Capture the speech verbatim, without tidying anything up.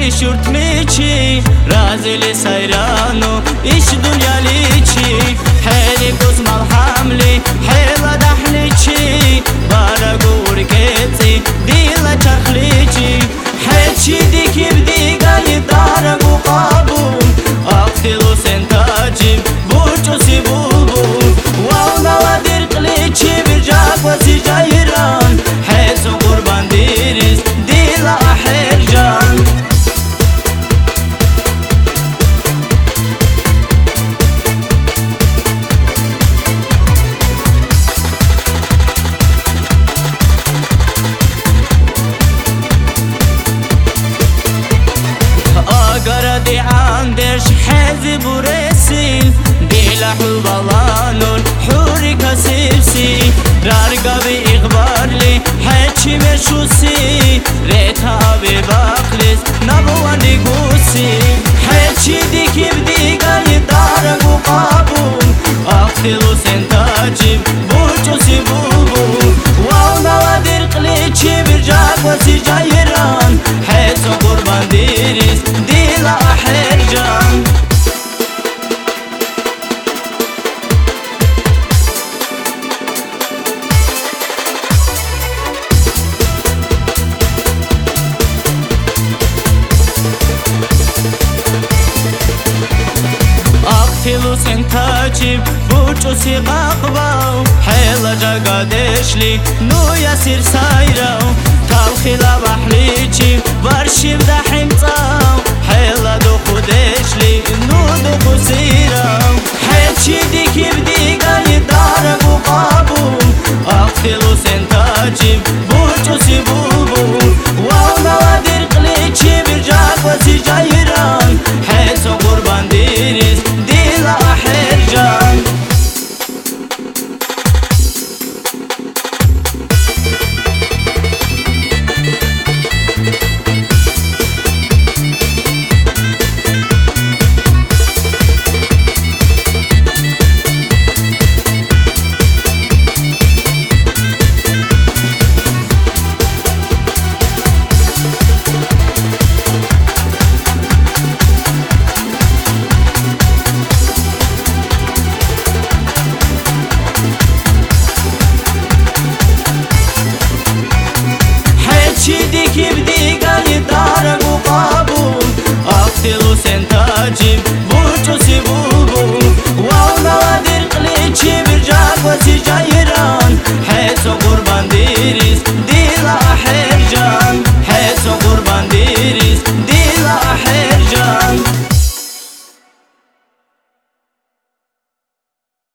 شرط میچی رازل سيرانو ايش دنيا ليچي حيلي قوس مال حملي حيلا دحليچي بارقور كيتي ديلا تخليچي حيچي ديكي بدي قالي دارقو قابو اقتلو سنتاجي بوچو سي بولبو واونا ودير قليچي برجاك وسي جايران حيسو قربان ديريس ديلا احير جان قردي عندش حزب ورسيل ديلا حبالانون حوري كسيبسي رارقا بإخبار لي حيتشي مشوسي ريتها بباقلس نبوان دي قوسي حيتشي ديكي بدي قالي دارق وقابون اقتلو سنتاجيب بوچو سي بولبو واونا ودير قليتشي برجاك وسي جايران حيتو قربان ديريس ديلا احير جان اقتلو سنتاجيب بوچو سي قاقباو حيلا جاقادش لي نو ياسير سايراو تالخيلا بحليچي برشي بدا حمتاو حيلا دو خودش لي نو دو خسيراو حيتشي ديكي بدي قالي دارق وقابو اقتلو سنتاجيب بوچو سي بولبو واونا ودير قليچي برجاك وسي جايران حيسو قربان ديريس ديلا احير جان ديكي بدي قالي دارق وقابون اقتلو سنتاجيب بوچو سي